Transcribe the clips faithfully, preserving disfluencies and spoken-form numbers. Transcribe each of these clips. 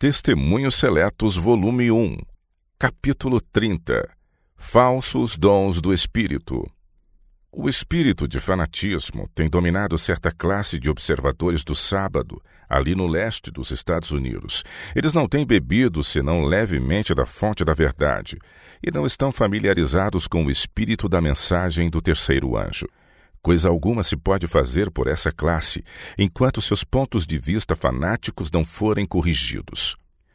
Testemunhos Seletos, volume um, capítulo trinta. Falsos dons do Espírito. O espírito de fanatismo tem dominado certa classe de observadores do sábado, ali no leste dos Estados Unidos. Eles não têm bebido senão levemente da fonte da verdade, e não estão familiarizados com o espírito da mensagem do terceiro anjo. Coisa alguma se pode fazer por essa classe, enquanto seus pontos de vista fanáticos não forem corrigidos.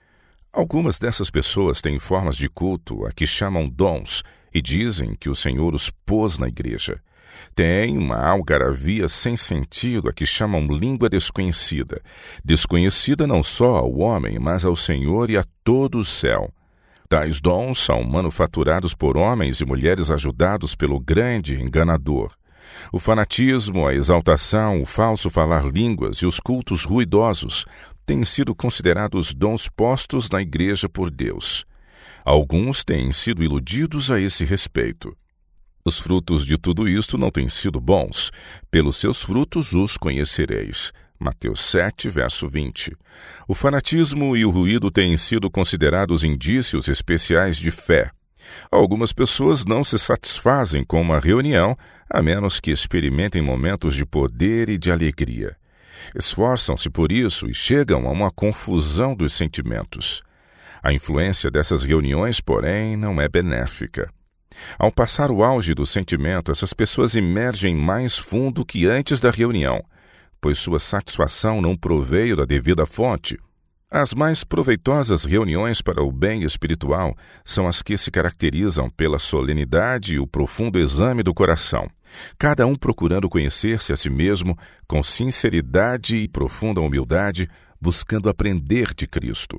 Algumas dessas pessoas têm formas de culto a que chamam dons e dizem que o Senhor os pôs na igreja. Têm uma algaravia sem sentido a que chamam língua desconhecida, desconhecida não só ao homem, mas ao Senhor e a todo o céu. Tais dons são manufaturados por homens e mulheres ajudados pelo grande enganador. O fanatismo, a exaltação, o falso falar línguas e os cultos ruidosos têm sido considerados dons postos na igreja por Deus. Alguns têm sido iludidos a esse respeito. Os frutos de tudo isto não têm sido bons. Pelos seus frutos os conhecereis. Mateus sete, verso vinte. O fanatismo e o ruído têm sido considerados indícios especiais de fé. Algumas pessoas não se satisfazem com uma reunião, a menos que experimentem momentos de poder e de alegria. Esforçam-se por isso e chegam a uma confusão dos sentimentos. A influência dessas reuniões, porém, não é benéfica. Ao passar o auge do sentimento, essas pessoas emergem mais fundo que antes da reunião, pois sua satisfação não proveio da devida fonte. As mais proveitosas reuniões para o bem espiritual são as que se caracterizam pela solenidade e o profundo exame do coração, cada um procurando conhecer-se a si mesmo com sinceridade e profunda humildade, buscando aprender de Cristo.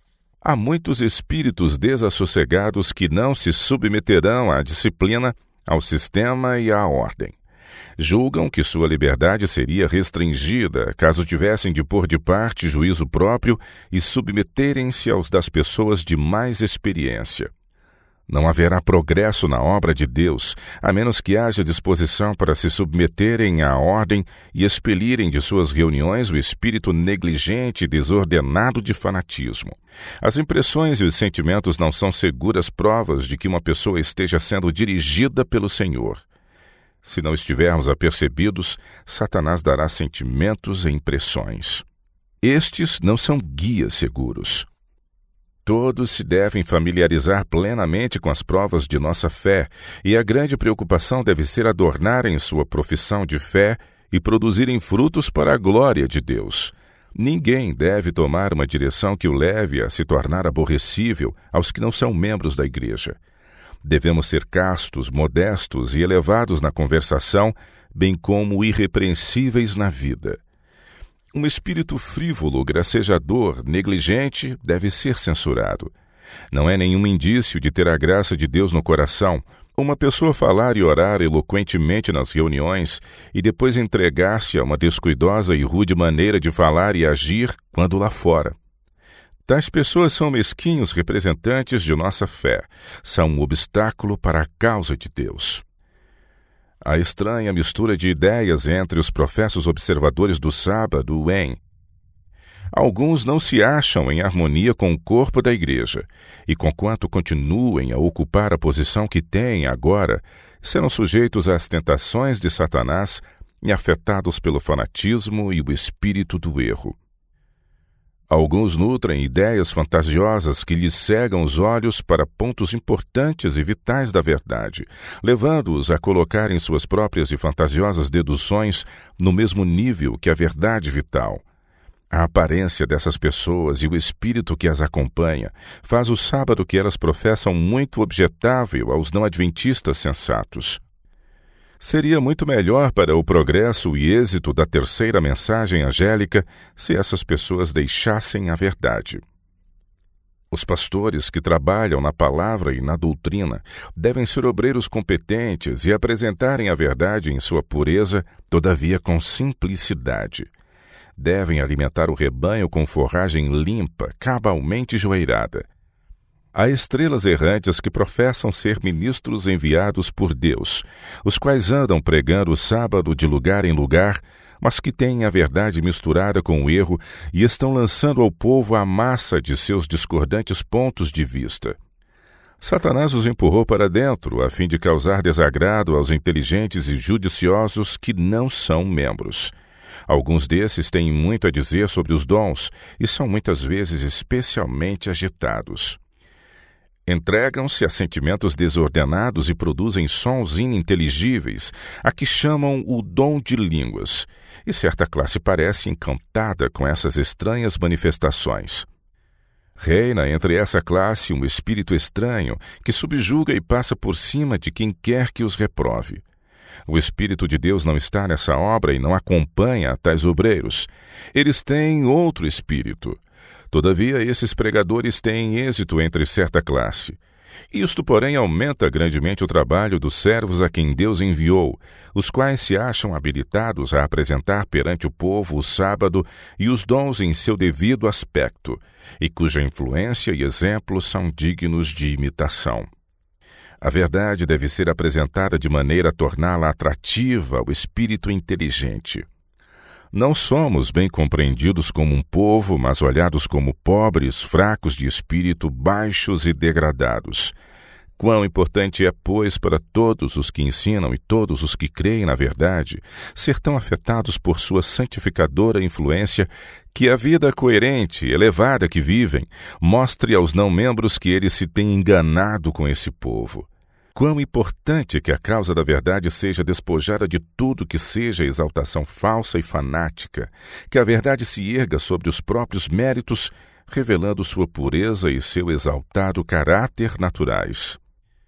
Há muitos espíritos desassossegados que não se submeterão à disciplina, ao sistema e à ordem. Julgam que sua liberdade seria restringida caso tivessem de pôr de parte juízo próprio e submeterem-se aos das pessoas de mais experiência. Não haverá progresso na obra de Deus, a menos que haja disposição para se submeterem à ordem e expelirem de suas reuniões o espírito negligente e desordenado de fanatismo. As impressões e os sentimentos não são seguras provas de que uma pessoa esteja sendo dirigida pelo Senhor. Se não estivermos apercebidos, Satanás dará sentimentos e impressões. Estes não são guias seguros. Todos se devem familiarizar plenamente com as provas de nossa fé, e a grande preocupação deve ser adornarem sua profissão de fé e produzirem frutos para a glória de Deus. Ninguém deve tomar uma direção que o leve a se tornar aborrecível aos que não são membros da igreja. Devemos ser castos, modestos e elevados na conversação, bem como irrepreensíveis na vida. Um espírito frívolo, gracejador, negligente, deve ser censurado. Não é nenhum indício de ter a graça de Deus no coração uma pessoa falar e orar eloquentemente nas reuniões e depois entregar-se a uma descuidosa e rude maneira de falar e agir quando lá fora. Tais pessoas são mesquinhos representantes de nossa fé, são um obstáculo para a causa de Deus. A estranha mistura de ideias entre os professos observadores do sábado em alguns não se acham em harmonia com o corpo da igreja, e conquanto continuem a ocupar a posição que têm agora, serão sujeitos às tentações de Satanás e afetados pelo fanatismo e o espírito do erro. Alguns nutrem ideias fantasiosas que lhes cegam os olhos para pontos importantes e vitais da verdade, levando-os a colocarem suas próprias e fantasiosas deduções no mesmo nível que a verdade vital. A aparência dessas pessoas e o espírito que as acompanha faz o sábado que elas professam muito objetável aos não-adventistas sensatos. Seria muito melhor para o progresso e êxito da terceira mensagem angélica se essas pessoas deixassem a verdade. Os pastores que trabalham na palavra e na doutrina devem ser obreiros competentes e apresentarem a verdade em sua pureza, todavia com simplicidade. Devem alimentar o rebanho com forragem limpa, cabalmente joeirada. Há estrelas errantes que professam ser ministros enviados por Deus, os quais andam pregando o sábado de lugar em lugar, mas que têm a verdade misturada com o erro e estão lançando ao povo a massa de seus discordantes pontos de vista. Satanás os empurrou para dentro, a fim de causar desagrado aos inteligentes e judiciosos que não são membros. Alguns desses têm muito a dizer sobre os dons e são muitas vezes especialmente agitados. Entregam-se a sentimentos desordenados e produzem sons ininteligíveis, a que chamam o dom de línguas, e certa classe parece encantada com essas estranhas manifestações. Reina entre essa classe um espírito estranho que subjuga e passa por cima de quem quer que os reprove. O Espírito de Deus não está nessa obra e não acompanha tais obreiros. Eles têm outro espírito. Todavia, esses pregadores têm êxito entre certa classe. Isto, porém, aumenta grandemente o trabalho dos servos a quem Deus enviou, os quais se acham habilitados a apresentar perante o povo o sábado e os dons em seu devido aspecto, e cuja influência e exemplo são dignos de imitação. A verdade deve ser apresentada de maneira a torná-la atrativa ao espírito inteligente. Não somos bem compreendidos como um povo, mas olhados como pobres, fracos de espírito, baixos e degradados. Quão importante é, pois, para todos os que ensinam e todos os que creem na verdade, ser tão afetados por sua santificadora influência, que a vida coerente, elevada que vivem, mostre aos não-membros que eles se têm enganado com esse povo. Quão importante que a causa da verdade seja despojada de tudo que seja exaltação falsa e fanática, que a verdade se erga sobre os próprios méritos, revelando sua pureza e seu exaltado caráter naturais.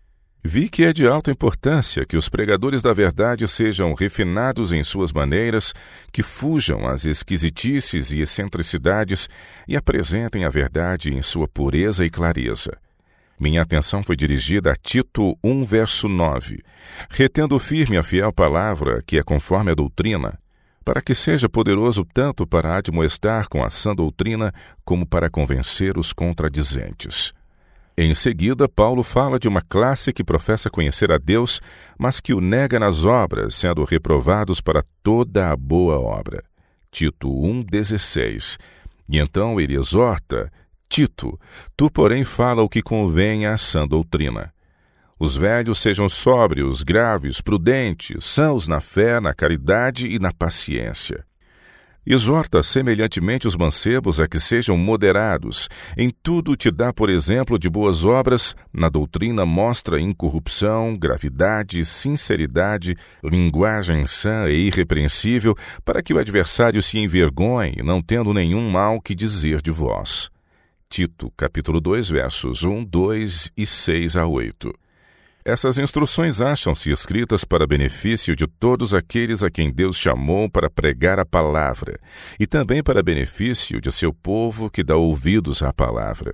Vi que é de alta importância que os pregadores da verdade sejam refinados em suas maneiras, que fujam às esquisitices e excentricidades e apresentem a verdade em sua pureza e clareza. Minha atenção foi dirigida a Tito um, verso nove, retendo firme a fiel palavra, que é conforme a doutrina, para que seja poderoso tanto para admoestar com a sã doutrina, como para convencer os contradizentes. Em seguida, Paulo fala de uma classe que professa conhecer a Deus, mas que o nega nas obras, sendo reprovados para toda a boa obra. Tito um, dezesseis. E então ele exorta: Tito, tu, porém, fala o que convém à sã doutrina. Os velhos sejam sóbrios, graves, prudentes, sãos na fé, na caridade e na paciência. Exorta semelhantemente os mancebos a que sejam moderados. Em tudo te dá, por exemplo, de boas obras, na doutrina mostra incorrupção, gravidade, sinceridade, linguagem sã e irrepreensível, para que o adversário se envergonhe, não tendo nenhum mal que dizer de vós. Tito, capítulo dois, versos um, dois e seis a oito. Essas instruções acham-se escritas para benefício de todos aqueles a quem Deus chamou para pregar a palavra, e também para benefício de seu povo que dá ouvidos à palavra.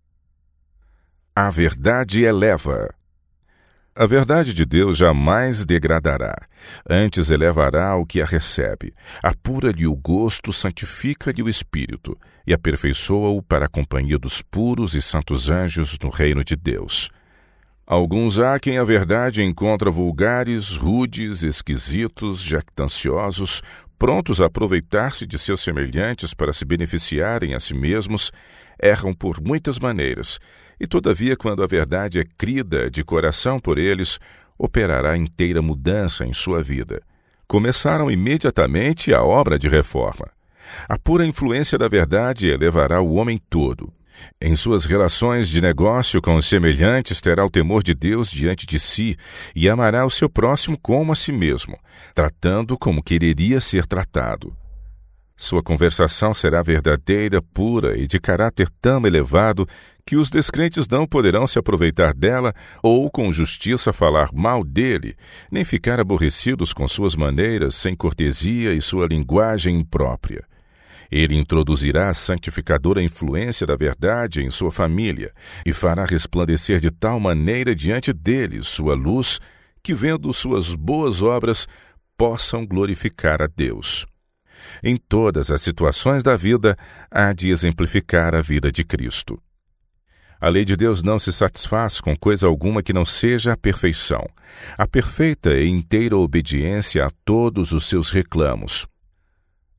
A verdade eleva. A verdade de Deus jamais degradará, antes elevará o que a recebe, apura-lhe o gosto, santifica-lhe o espírito, e aperfeiçoa-o para a companhia dos puros e santos anjos no reino de Deus. Alguns há quem a verdade encontra vulgares, rudes, esquisitos, jactanciosos, prontos a aproveitar-se de seus semelhantes para se beneficiarem a si mesmos, erram por muitas maneiras, e todavia, quando a verdade é crida de coração por eles, operará inteira mudança em sua vida. Começaram imediatamente a obra de reforma. A pura influência da verdade elevará o homem todo. Em suas relações de negócio com os semelhantes, terá o temor de Deus diante de si e amará o seu próximo como a si mesmo, tratando como quereria ser tratado. Sua conversação será verdadeira, pura e de caráter tão elevado que os descrentes não poderão se aproveitar dela ou com justiça falar mal dele, nem ficar aborrecidos com suas maneiras sem cortesia e sua linguagem imprópria. Ele introduzirá a santificadora influência da verdade em sua família e fará resplandecer de tal maneira diante deles sua luz que, vendo suas boas obras, possam glorificar a Deus. Em todas as situações da vida, há de exemplificar a vida de Cristo. A lei de Deus não se satisfaz com coisa alguma que não seja a perfeição, a perfeita e inteira obediência a todos os seus reclamos.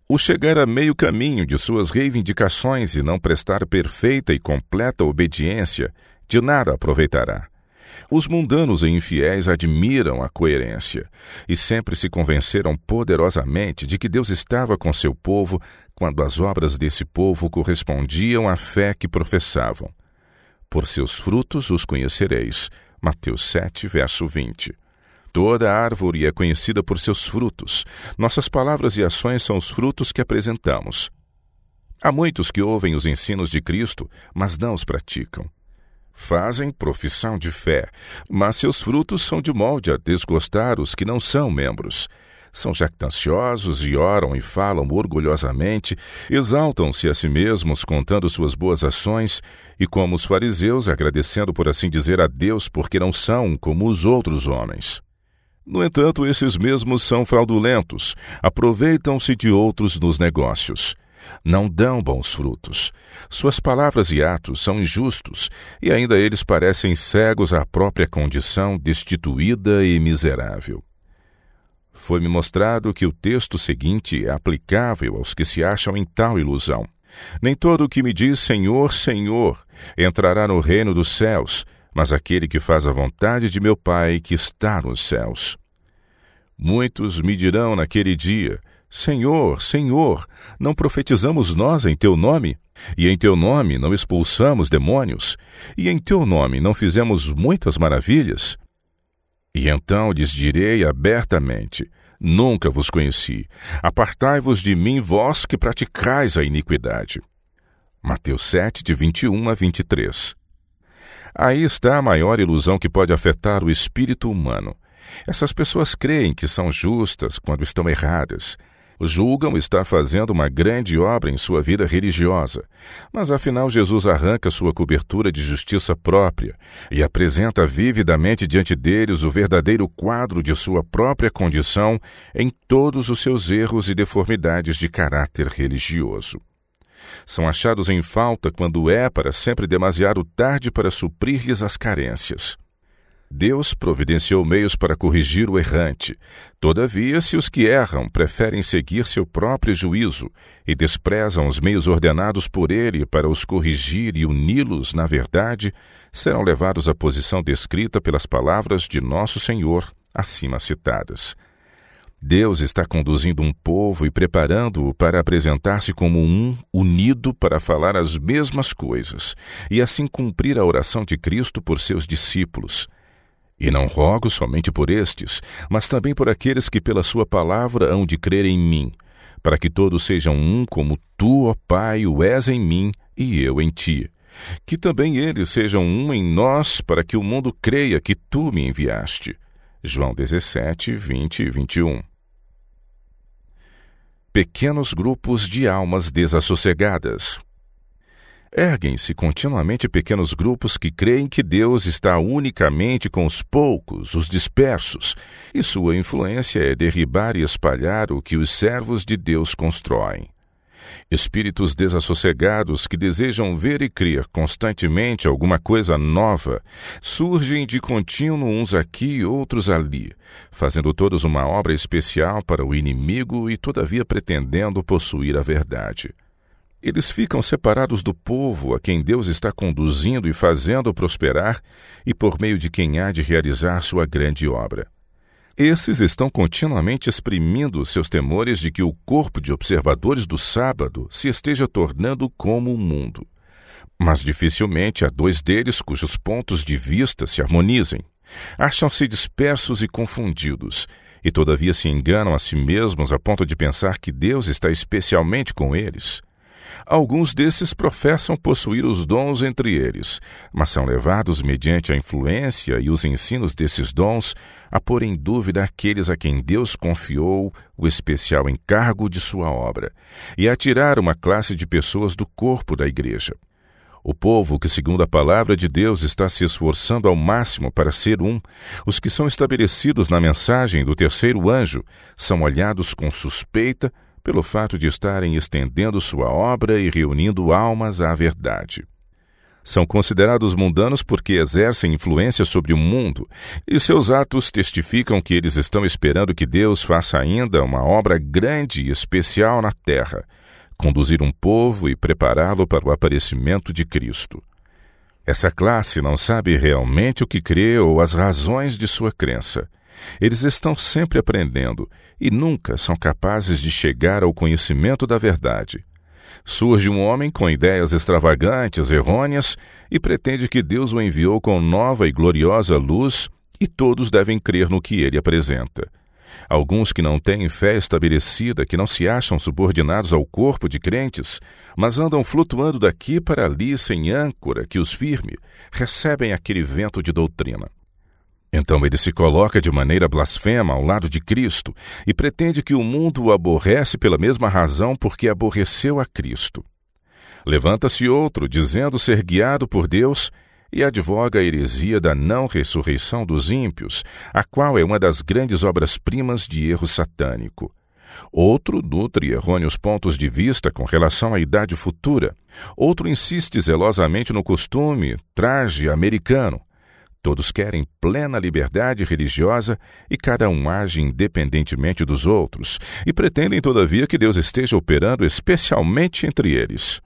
O chegar a meio caminho de suas reivindicações e não prestar perfeita e completa obediência, de nada aproveitará. Os mundanos e infiéis admiram a coerência e sempre se convenceram poderosamente de que Deus estava com seu povo quando as obras desse povo correspondiam à fé que professavam. Por seus frutos os conhecereis. Mateus sete, verso vinte. Toda árvore é conhecida por seus frutos. Nossas palavras e ações são os frutos que apresentamos. Há muitos que ouvem os ensinos de Cristo, mas não os praticam. Fazem profissão de fé, mas seus frutos são de molde a desgostar os que não são membros. São jactanciosos e oram e falam orgulhosamente, exaltam-se a si mesmos contando suas boas ações e, como os fariseus, agradecendo por assim dizer a Deus porque não são como os outros homens. No entanto, esses mesmos são fraudulentos, aproveitam-se de outros nos negócios. Não dão bons frutos. Suas palavras e atos são injustos, e ainda eles parecem cegos à própria condição destituída e miserável. Foi-me mostrado que o texto seguinte é aplicável aos que se acham em tal ilusão. Nem todo o que me diz Senhor, Senhor entrará no reino dos céus, mas aquele que faz a vontade de meu Pai que está nos céus. Muitos me dirão naquele dia: Senhor, Senhor, não profetizamos nós em teu nome? E em teu nome não expulsamos demônios? E em teu nome não fizemos muitas maravilhas? E então lhes direi abertamente: nunca vos conheci. Apartai-vos de mim, vós que praticais a iniquidade. Mateus sete, de vinte e um a vinte e três. Aí está a maior ilusão que pode afetar o espírito humano. Essas pessoas creem que são justas quando estão erradas. Julgam estar fazendo uma grande obra em sua vida religiosa, mas afinal Jesus arranca sua cobertura de justiça própria e apresenta vividamente diante deles o verdadeiro quadro de sua própria condição em todos os seus erros e deformidades de caráter religioso. São achados em falta quando é para sempre demasiado tarde para suprir-lhes as carências. Deus providenciou meios para corrigir o errante. Todavia, se os que erram preferem seguir seu próprio juízo e desprezam os meios ordenados por ele para os corrigir e uni-los na verdade, serão levados à posição descrita pelas palavras de nosso Senhor, acima citadas. Deus está conduzindo um povo e preparando-o para apresentar-se como um, unido para falar as mesmas coisas, e assim cumprir a oração de Cristo por seus discípulos. E não rogo somente por estes, mas também por aqueles que pela sua palavra hão de crer em mim, para que todos sejam um como tu, ó Pai, o és em mim e eu em ti. Que também eles sejam um em nós, para que o mundo creia que tu me enviaste. João dezessete, vinte e vinte e um. Pequenos grupos de almas desassossegadas. Erguem-se continuamente pequenos grupos que creem que Deus está unicamente com os poucos, os dispersos, e sua influência é derribar e espalhar o que os servos de Deus constroem. Espíritos desassossegados que desejam ver e crer constantemente alguma coisa nova surgem de contínuo uns aqui e outros ali, fazendo todos uma obra especial para o inimigo e todavia pretendendo possuir a verdade. Eles ficam separados do povo a quem Deus está conduzindo e fazendo prosperar e por meio de quem há de realizar sua grande obra. Esses estão continuamente exprimindo seus temores de que o corpo de observadores do sábado se esteja tornando como o mundo. Mas dificilmente há dois deles cujos pontos de vista se harmonizem. Acham-se dispersos e confundidos, e todavia se enganam a si mesmos a ponto de pensar que Deus está especialmente com eles. Alguns desses professam possuir os dons entre eles, mas são levados mediante a influência e os ensinos desses dons a pôr em dúvida aqueles a quem Deus confiou o especial encargo de sua obra e a tirar uma classe de pessoas do corpo da igreja. O povo que, segundo a palavra de Deus, está se esforçando ao máximo para ser um, os que são estabelecidos na mensagem do terceiro anjo, são olhados com suspeita pelo fato de estarem estendendo sua obra e reunindo almas à verdade. São considerados mundanos porque exercem influência sobre o mundo, e seus atos testificam que eles estão esperando que Deus faça ainda uma obra grande e especial na terra, conduzir um povo e prepará-lo para o aparecimento de Cristo. Essa classe não sabe realmente o que crê ou as razões de sua crença. Eles estão sempre aprendendo e nunca são capazes de chegar ao conhecimento da verdade. Surge um homem com ideias extravagantes, errôneas, e pretende que Deus o enviou com nova e gloriosa luz, e todos devem crer no que ele apresenta. Alguns que não têm fé estabelecida, que não se acham subordinados ao corpo de crentes, mas andam flutuando daqui para ali sem âncora que os firme, recebem aquele vento de doutrina. Então ele se coloca de maneira blasfema ao lado de Cristo e pretende que o mundo o aborrece pela mesma razão porque aborreceu a Cristo. Levanta-se outro, dizendo ser guiado por Deus, e advoga a heresia da não-ressurreição dos ímpios, a qual é uma das grandes obras-primas de erro satânico. Outro nutre errôneos pontos de vista com relação à idade futura. Outro insiste zelosamente no costume, traje americano. Todos querem plena liberdade religiosa e cada um age independentemente dos outros, e pretendem, todavia, que Deus esteja operando especialmente entre eles.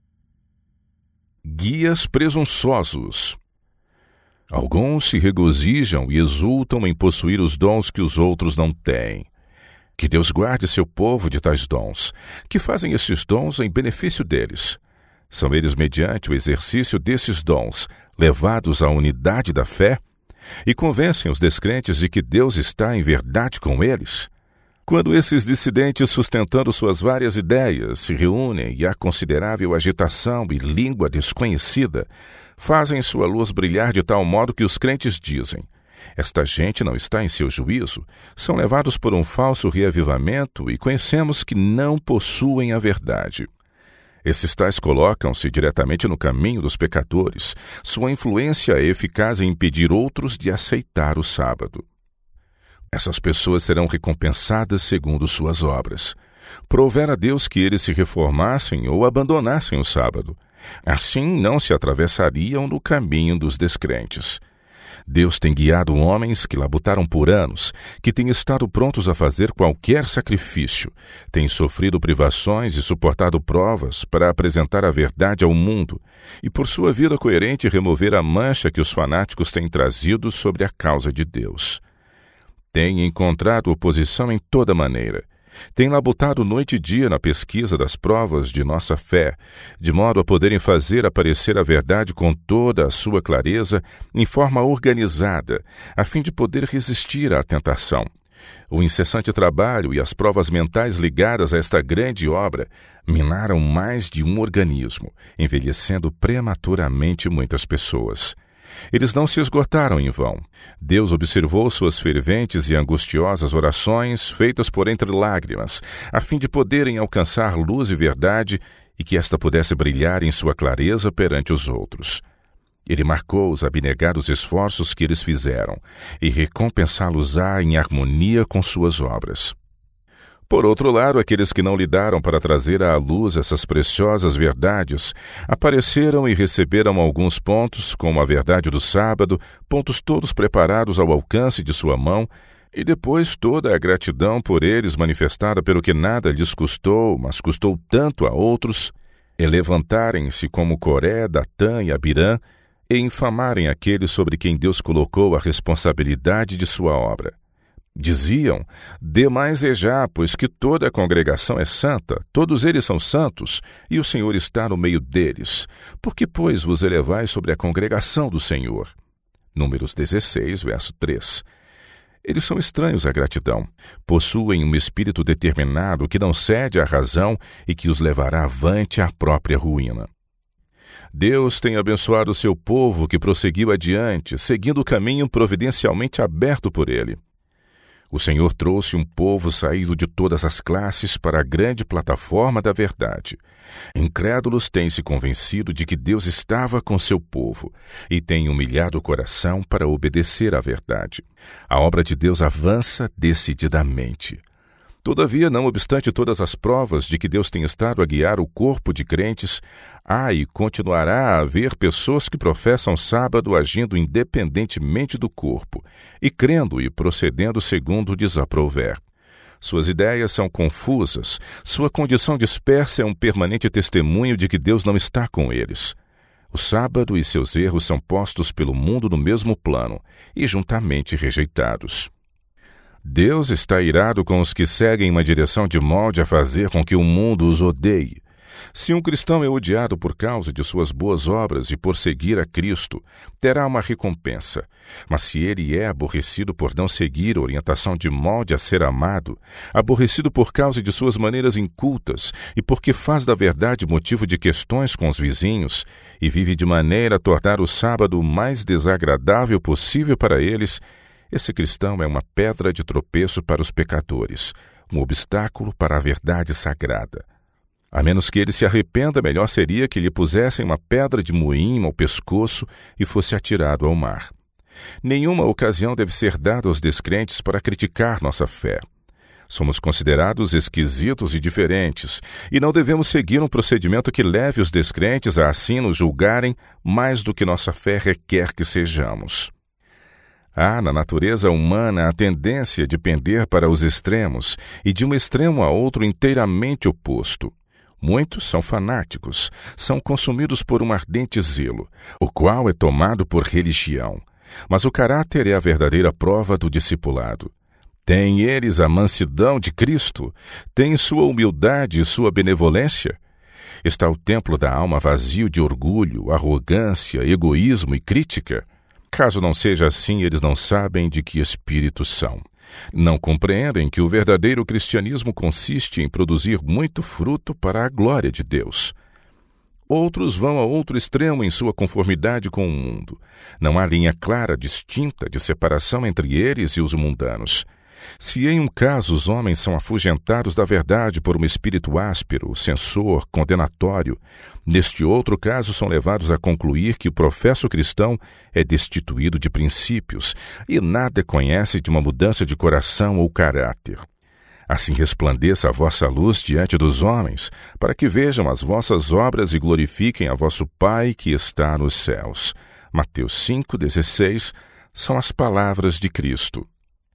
Guias presunçosos. Alguns se regozijam e exultam em possuir os dons que os outros não têm. Que Deus guarde seu povo de tais dons, que fazem esses dons em benefício deles. São eles, mediante o exercício desses dons, levados à unidade da fé e convencem os descrentes de que Deus está em verdade com eles. Quando esses dissidentes, sustentando suas várias ideias, se reúnem e há considerável agitação e língua desconhecida, fazem sua luz brilhar de tal modo que os crentes dizem: esta gente não está em seu juízo, são levados por um falso reavivamento e conhecemos que não possuem a verdade. Esses tais colocam-se diretamente no caminho dos pecadores. Sua influência é eficaz em impedir outros de aceitar o sábado. Essas pessoas serão recompensadas segundo suas obras. Prover a Deus que eles se reformassem ou abandonassem o sábado. Assim não se atravessariam no caminho dos descrentes. Deus tem guiado homens que labutaram por anos, que têm estado prontos a fazer qualquer sacrifício, têm sofrido privações e suportado provas para apresentar a verdade ao mundo e, por sua vida coerente, remover a mancha que os fanáticos têm trazido sobre a causa de Deus. Têm encontrado oposição em toda maneira. Têm labutado noite e dia na pesquisa das provas de nossa fé, de modo a poderem fazer aparecer a verdade com toda a sua clareza, em forma organizada, a fim de poder resistir à tentação. O incessante trabalho e as provas mentais ligadas a esta grande obra minaram mais de um organismo, envelhecendo prematuramente muitas pessoas. Eles não se esgotaram em vão. Deus observou suas ferventes e angustiosas orações, feitas por entre lágrimas, a fim de poderem alcançar luz e verdade e que esta pudesse brilhar em sua clareza perante os outros. Ele marcou os abnegados esforços que eles fizeram e recompensá-los-á em harmonia com suas obras. Por outro lado, aqueles que não lidaram para trazer à luz essas preciosas verdades apareceram e receberam alguns pontos, como a verdade do sábado, pontos todos preparados ao alcance de sua mão, e depois toda a gratidão por eles manifestada pelo que nada lhes custou, mas custou tanto a outros, e levantarem-se como Coré, Datã e Abirã, e infamarem aqueles sobre quem Deus colocou a responsabilidade de sua obra. Diziam: demais é já, pois que toda a congregação é santa, todos eles são santos, e o Senhor está no meio deles. Por que, pois, vos elevais sobre a congregação do Senhor? Números dezesseis, verso três. Eles são estranhos à gratidão, possuem um espírito determinado que não cede à razão e que os levará avante à própria ruína. Deus tem abençoado o seu povo que prosseguiu adiante, seguindo o caminho providencialmente aberto por ele. O Senhor trouxe um povo saído de todas as classes para a grande plataforma da verdade. Incrédulos têm se convencido de que Deus estava com seu povo e têm humilhado o coração para obedecer à verdade. A obra de Deus avança decididamente. Todavia, não obstante todas as provas de que Deus tem estado a guiar o corpo de crentes, há e continuará a haver pessoas que professam sábado agindo independentemente do corpo e crendo e procedendo segundo lhes aprouver. Suas ideias são confusas, sua condição dispersa é um permanente testemunho de que Deus não está com eles. O sábado e seus erros são postos pelo mundo no mesmo plano e juntamente rejeitados. Deus está irado com os que seguem uma direção de molde a fazer com que o mundo os odeie. Se um cristão é odiado por causa de suas boas obras e por seguir a Cristo, terá uma recompensa. Mas se ele é aborrecido por não seguir a orientação de molde a ser amado, aborrecido por causa de suas maneiras incultas e porque faz da verdade motivo de questões com os vizinhos e vive de maneira a tornar o sábado o mais desagradável possível para eles, esse cristão é uma pedra de tropeço para os pecadores, um obstáculo para a verdade sagrada. A menos que ele se arrependa, melhor seria que lhe pusessem uma pedra de moinho ao pescoço e fosse atirado ao mar. Nenhuma ocasião deve ser dada aos descrentes para criticar nossa fé. Somos considerados esquisitos e diferentes, e não devemos seguir um procedimento que leve os descrentes a assim nos julgarem mais do que nossa fé requer que sejamos. Há na natureza humana a tendência de pender para os extremos e de um extremo a outro inteiramente oposto. Muitos são fanáticos, são consumidos por um ardente zelo, o qual é tomado por religião. Mas o caráter é a verdadeira prova do discipulado. Têm eles a mansidão de Cristo? Têm sua humildade e sua benevolência? Está o templo da alma vazio de orgulho, arrogância, egoísmo e crítica? Caso não seja assim, eles não sabem de que espírito são. Não compreendem que o verdadeiro cristianismo consiste em produzir muito fruto para a glória de Deus. Outros vão a outro extremo em sua conformidade com o mundo. Não há linha clara, distinta, de separação entre eles e os mundanos. Se em um caso os homens são afugentados da verdade por um espírito áspero, censor, condenatório, neste outro caso são levados a concluir que o professo cristão é destituído de princípios e nada conhece de uma mudança de coração ou caráter. Assim resplandeça a vossa luz diante dos homens, para que vejam as vossas obras e glorifiquem a vosso Pai que está nos céus. Mateus cinco, dezesseis, são as palavras de Cristo.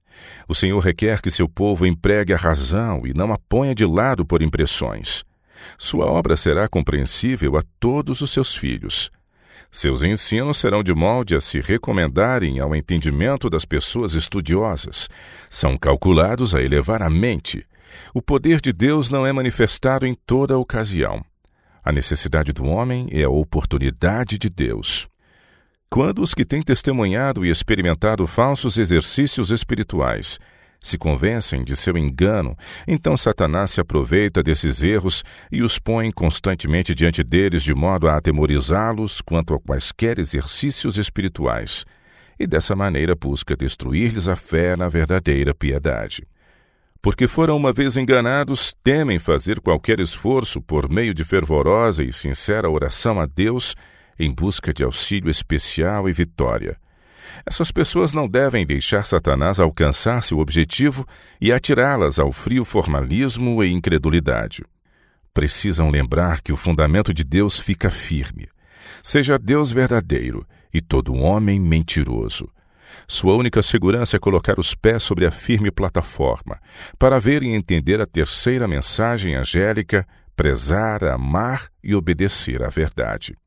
O Senhor requer que seu povo empregue a razão e não a ponha de lado por impressões. Sua obra será compreensível a todos os seus filhos. Seus ensinos serão de molde a se recomendarem ao entendimento das pessoas estudiosas. São calculados a elevar a mente. O poder de Deus não é manifestado em toda ocasião. A necessidade do homem é a oportunidade de Deus. Quando os que têm testemunhado e experimentado falsos exercícios espirituais se convencem de seu engano, então Satanás se aproveita desses erros e os põe constantemente diante deles de modo a atemorizá-los quanto a quaisquer exercícios espirituais, e dessa maneira busca destruir-lhes a fé na verdadeira piedade. Porque foram uma vez enganados, temem fazer qualquer esforço por meio de fervorosa e sincera oração a Deus em busca de auxílio especial e vitória. Essas pessoas não devem deixar Satanás alcançar seu objetivo e atirá-las ao frio formalismo e incredulidade. Precisam lembrar que o fundamento de Deus fica firme. Seja Deus verdadeiro e todo homem mentiroso. Sua única segurança é colocar os pés sobre a firme plataforma, para ver e entender a terceira mensagem angélica, prezar, amar e obedecer à verdade.